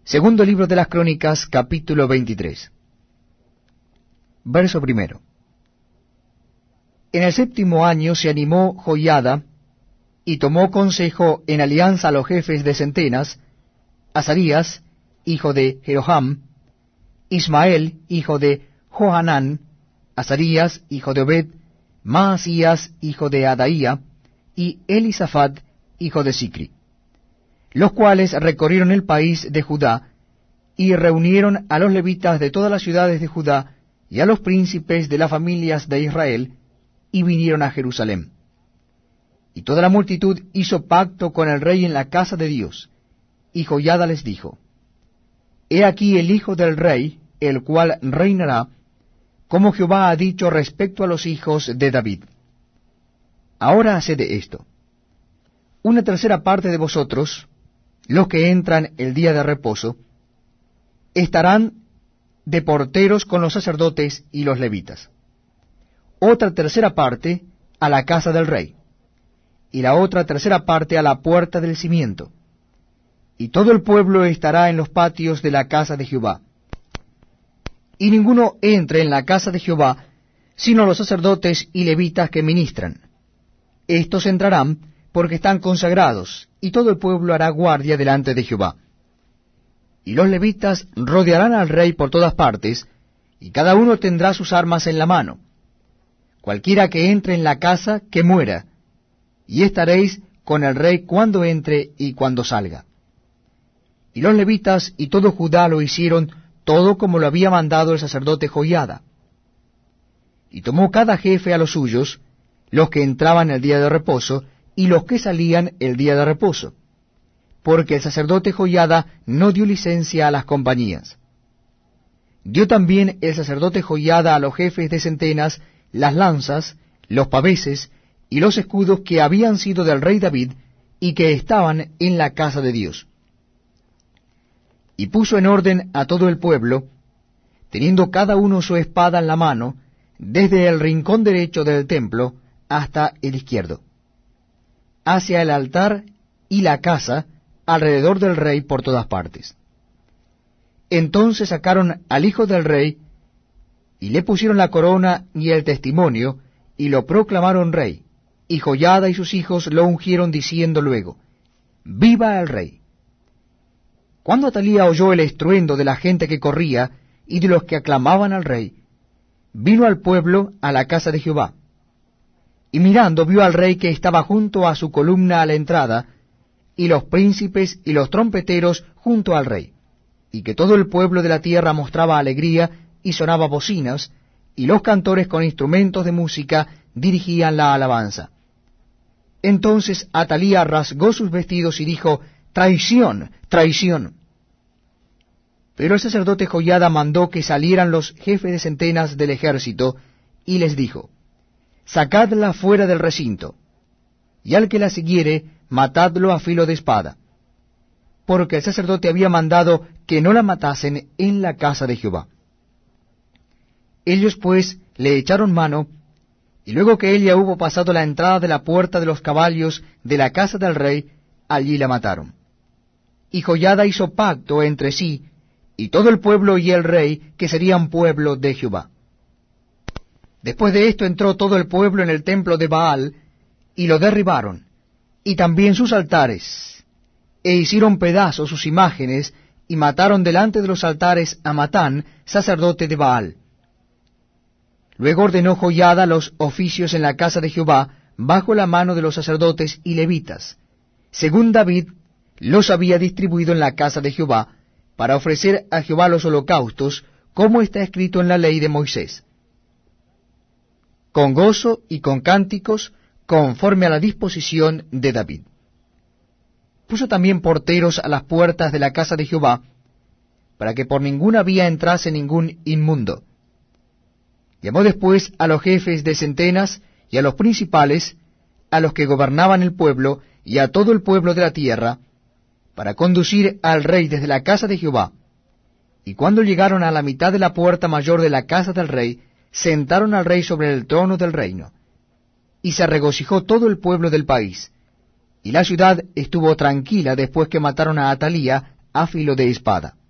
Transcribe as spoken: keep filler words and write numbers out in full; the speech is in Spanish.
Segundo libro de las Crónicas, capítulo veintitrés. Verso primero. En el séptimo año se animó Joiada, y tomó consejo en alianza a los jefes de centenas, Azarías, hijo de Jeroham, Ismael, hijo de Johanán, Azarías, hijo de Obed, Maasías, hijo de Adaía, y Elisafat, hijo de Sicri, los cuales recorrieron el país de Judá, y reunieron a los levitas de todas las ciudades de Judá, y a los príncipes de las familias de Israel, y vinieron a Jerusalén. Y toda la multitud hizo pacto con el rey en la casa de Dios, y Joiada les dijo: He aquí el hijo del rey, el cual reinará, como Jehová ha dicho respecto a los hijos de David. Ahora haced esto: una tercera parte de vosotros, los que entran el día de reposo, estarán de porteros con los sacerdotes y los levitas. Otra tercera parte a la casa del rey, y la otra tercera parte a la puerta del cimiento. Y todo el pueblo estará en los patios de la casa de Jehová. Y ninguno entre en la casa de Jehová, sino los sacerdotes y levitas que ministran. Estos entrarán porque están consagrados, y todo el pueblo hará guardia delante de Jehová. Y los levitas rodearán al rey por todas partes, y cada uno tendrá sus armas en la mano. Cualquiera que entre en la casa, que muera, y estaréis con el rey cuando entre y cuando salga. Y los levitas y todo Judá lo hicieron todo como lo había mandado el sacerdote Joiada. Y tomó cada jefe a los suyos, los que entraban el día de reposo, y los que salían el día de reposo, porque el sacerdote Joiada no dio licencia a las compañías. Dio también el sacerdote Joiada a los jefes de centenas las lanzas, los paveses y los escudos que habían sido del rey David y que estaban en la casa de Dios. Y puso en orden a todo el pueblo, teniendo cada uno su espada en la mano, desde el rincón derecho del templo hasta el izquierdo, hacia el altar y la casa, alrededor del rey por todas partes. Entonces sacaron al hijo del rey, y le pusieron la corona y el testimonio, y lo proclamaron rey, y Joiada y sus hijos lo ungieron diciendo luego: ¡Viva el rey! Cuando Atalía oyó el estruendo de la gente que corría, y de los que aclamaban al rey, vino al pueblo a la casa de Jehová. Y mirando vio al rey que estaba junto a su columna a la entrada, y los príncipes y los trompeteros junto al rey, y que todo el pueblo de la tierra mostraba alegría, y sonaba bocinas, y los cantores con instrumentos de música dirigían la alabanza. Entonces Atalía rasgó sus vestidos y dijo: ¡Traición, traición! Pero el sacerdote Joiada mandó que salieran los jefes de centenas del ejército, y les dijo: Sacadla fuera del recinto, y al que la siguiere, matadlo a filo de espada, porque el sacerdote había mandado que no la matasen en la casa de Jehová. Ellos pues le echaron mano, y luego que ella hubo pasado la entrada de la puerta de los caballos de la casa del rey, allí la mataron. Y Joiada hizo pacto entre sí, y todo el pueblo y el rey, que serían pueblo de Jehová. Después de esto entró todo el pueblo en el templo de Baal, y lo derribaron, y también sus altares, e hicieron pedazos sus imágenes, y mataron delante de los altares a Matán, sacerdote de Baal. Luego ordenó Joiada los oficios en la casa de Jehová, bajo la mano de los sacerdotes y levitas, según David los había distribuido en la casa de Jehová, para ofrecer a Jehová los holocaustos, como está escrito en la ley de Moisés, con gozo y con cánticos, conforme a la disposición de David. Puso también porteros a las puertas de la casa de Jehová, para que por ninguna vía entrase ningún inmundo. Llamó después a los jefes de centenas y a los principales, a los que gobernaban el pueblo y a todo el pueblo de la tierra, para conducir al rey desde la casa de Jehová. Y cuando llegaron a la mitad de la puerta mayor de la casa del rey, sentaron al rey sobre el trono del reino. Y se regocijó todo el pueblo del país, y la ciudad estuvo tranquila después que mataron a Atalía, á filo de espada.